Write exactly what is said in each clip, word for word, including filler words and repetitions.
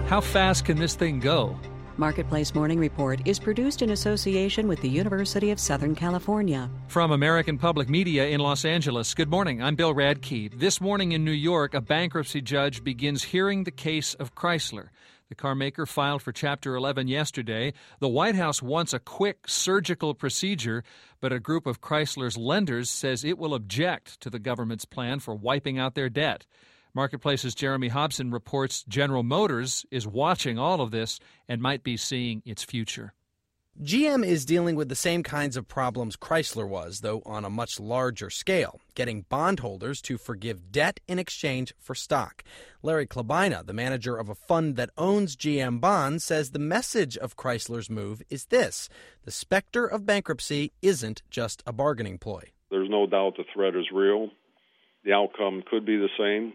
How fast can this thing go? Marketplace Morning Report is produced in association with the University of Southern California. From American Public Media in Los Angeles, good morning. I'm Bill Radke. This morning in New York, a bankruptcy judge begins hearing the case of Chrysler. The car maker filed for Chapter eleven yesterday. The White House wants a quick surgical procedure, but a group of Chrysler's lenders says it will object to the government's plan for wiping out their debt. Marketplace's Jeremy Hobson reports General Motors is watching all of this and might be seeing its future. G M is dealing with the same kinds of problems Chrysler was, though on a much larger scale, getting bondholders to forgive debt in exchange for stock. Larry Klabina, the manager of a fund that owns G M bonds, says the message of Chrysler's move is this: the specter of bankruptcy isn't just a bargaining ploy. There's no doubt the threat is real. The outcome could be the same.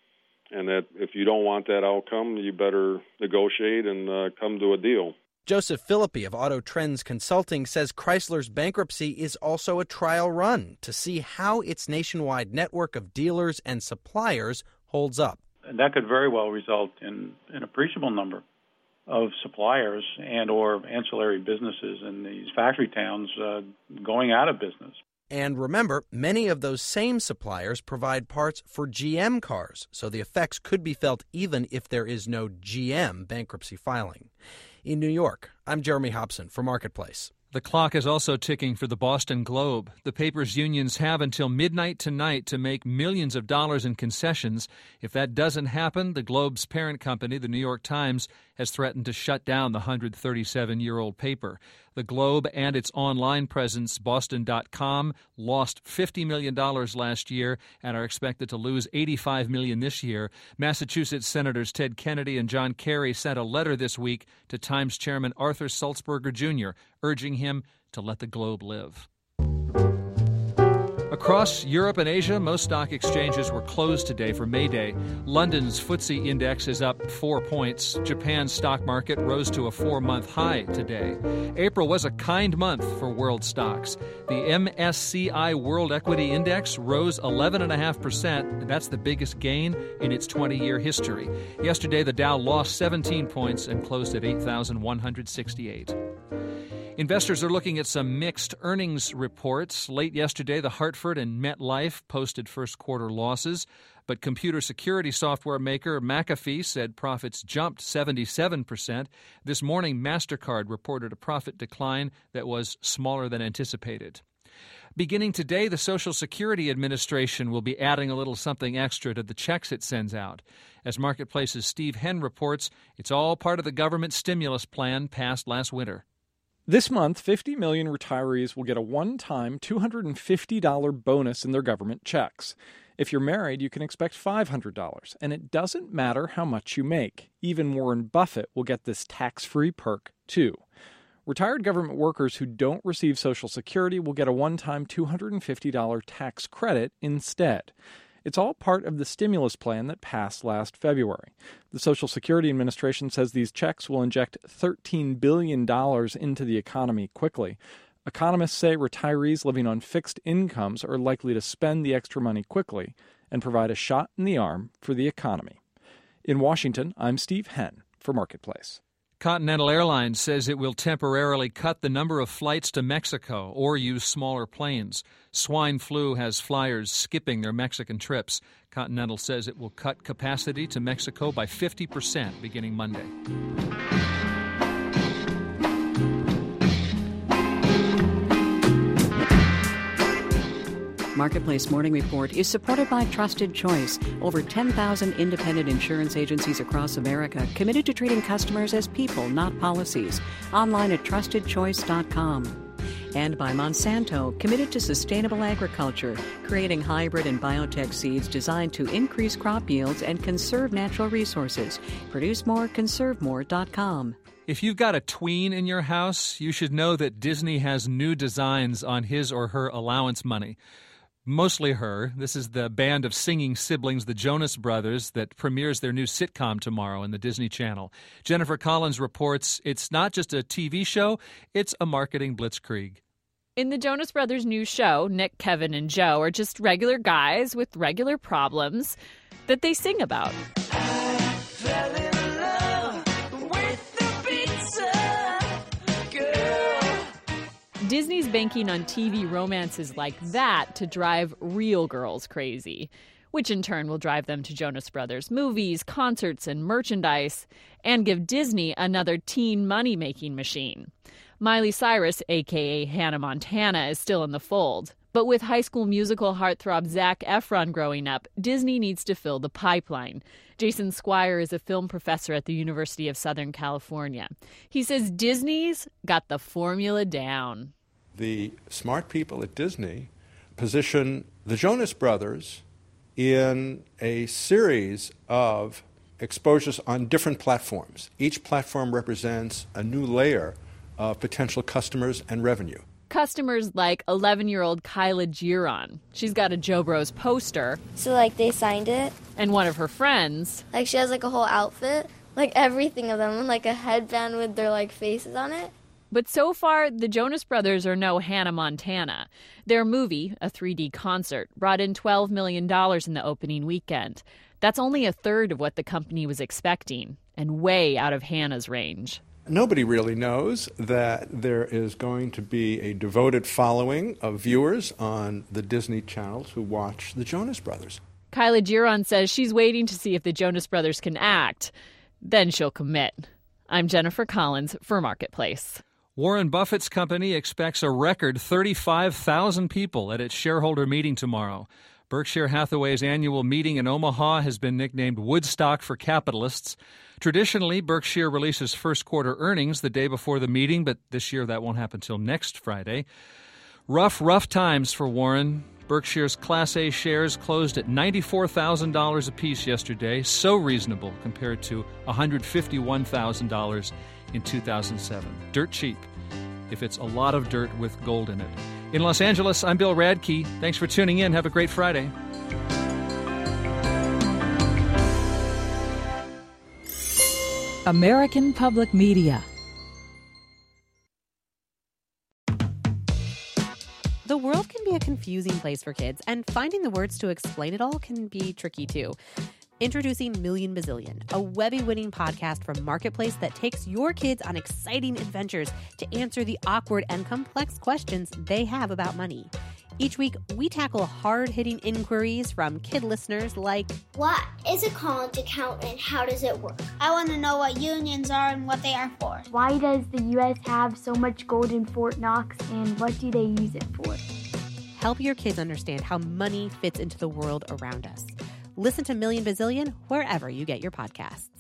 And that if you don't want that outcome, you better negotiate and uh, come to a deal. Joseph Philippi of Auto Trends Consulting says Chrysler's bankruptcy is also a trial run to see how its nationwide network of dealers and suppliers holds up. And that could very well result in an appreciable number of suppliers and or ancillary businesses in these factory towns uh, going out of business. And remember, many of those same suppliers provide parts for G M cars, so the effects could be felt even if there is no G M bankruptcy filing. In New York, I'm Jeremy Hobson for Marketplace. The clock is also ticking for the Boston Globe. The paper's unions have until midnight tonight to make millions of dollars in concessions. If that doesn't happen, the Globe's parent company, the New York Times, has threatened to shut down the one hundred thirty-seven-year-old paper. The Globe and its online presence, Boston dot com, lost fifty million dollars last year and are expected to lose eighty-five million dollars this year. Massachusetts Senators Ted Kennedy and John Kerry sent a letter this week to Times chairman Arthur Sulzberger Junior, urging him to let the Globe live. Across Europe and Asia, most stock exchanges were closed today for May Day. London's F T S E index is up four points. Japan's stock market rose to a four-month high today. April was a kind month for world stocks. The M S C I World Equity Index rose eleven point five percent, and that's the biggest gain in its twenty-year history. Yesterday, the Dow lost seventeen points and closed at eight thousand one hundred sixty-eight. Investors are looking at some mixed earnings reports. Late yesterday, the Hartford and MetLife posted first quarter losses, but computer security software maker McAfee said profits jumped seventy-seven percent. This morning, MasterCard reported a profit decline that was smaller than anticipated. Beginning today, the Social Security Administration will be adding a little something extra to the checks it sends out. As Marketplace's Steve Henn reports, it's all part of the government stimulus plan passed last winter. This month, fifty million retirees will get a one-time two hundred fifty dollars bonus in their government checks. If you're married, you can expect five hundred dollars, and it doesn't matter how much you make. Even Warren Buffett will get this tax-free perk, too. Retired government workers who don't receive Social Security will get a one-time two hundred fifty dollars tax credit instead. It's all part of the stimulus plan that passed last February. The Social Security Administration says these checks will inject thirteen billion dollars into the economy quickly. Economists say retirees living on fixed incomes are likely to spend the extra money quickly and provide a shot in the arm for the economy. In Washington, I'm Steve Henn for Marketplace. Continental Airlines says it will temporarily cut the number of flights to Mexico or use smaller planes. Swine flu has flyers skipping their Mexican trips. Continental says it will cut capacity to Mexico by fifty percent beginning Monday. Marketplace Morning Report is supported by Trusted Choice. Over ten thousand independent insurance agencies across America committed to treating customers as people, not policies. Online at trusted choice dot com. And by Monsanto, committed to sustainable agriculture, creating hybrid and biotech seeds designed to increase crop yields and conserve natural resources. Produce more, conserve more dot com. If you've got a tween in your house, you should know that Disney has new designs on his or her allowance money. Mostly her. This is the band of singing siblings, the Jonas Brothers, that premieres their new sitcom tomorrow on the Disney Channel. Jennifer Collins reports it's not just a T V show, it's a marketing blitzkrieg. In the Jonas Brothers' new show, Nick, Kevin, and Joe are just regular guys with regular problems that they sing about. I fell in love banking on T V romances like that to drive real girls crazy, which in turn will drive them to Jonas Brothers movies, concerts, and merchandise, and give Disney another teen money-making machine. Miley Cyrus, a k a. Hannah Montana, is still in the fold. But with High School Musical heartthrob Zac Efron growing up, Disney needs to fill the pipeline. Jason Squire is a film professor at the University of Southern California. He says Disney's got the formula down. The smart people at Disney position the Jonas Brothers in a series of exposures on different platforms. Each platform represents a new layer of potential customers and revenue. Customers like eleven-year-old Kyla Giron. She's got a Joe Bros poster. So, like, they signed it. And one of her friends. Like, she has, like, a whole outfit. Like, everything of them. Like, a headband with their, like, faces on it. But so far, the Jonas Brothers are no Hannah Montana. Their movie, a three D concert, brought in twelve million dollars in the opening weekend. That's only a third of what the company was expecting, and way out of Hannah's range. Nobody really knows that there is going to be a devoted following of viewers on the Disney channels who watch the Jonas Brothers. Kyla Giron says she's waiting to see if the Jonas Brothers can act. Then she'll commit. I'm Jennifer Collins for Marketplace. Warren Buffett's company expects a record thirty-five thousand people at its shareholder meeting tomorrow. Berkshire Hathaway's annual meeting in Omaha has been nicknamed Woodstock for Capitalists. Traditionally, Berkshire releases first quarter earnings the day before the meeting, but this year that won't happen until next Friday. Rough, rough times for Warren. Berkshire's Class A shares closed at ninety-four thousand dollars apiece yesterday, so reasonable compared to one hundred fifty-one thousand dollars in two thousand seven. Dirt cheap, if it's a lot of dirt with gold in it. In Los Angeles, I'm Bill Radke. Thanks for tuning in. Have a great Friday. American Public Media. The world can be a confusing place for kids, and finding the words to explain it all can be tricky too. Introducing Million Bazillion, a Webby-winning podcast from Marketplace that takes your kids on exciting adventures to answer the awkward and complex questions they have about money. Each week, we tackle hard-hitting inquiries from kid listeners like, what is a college account and how does it work? I want to know what unions are and what they are for. Why does the U S have so much gold in Fort Knox and what do they use it for? Help your kids understand how money fits into the world around us. Listen to Million Bazillion wherever you get your podcasts.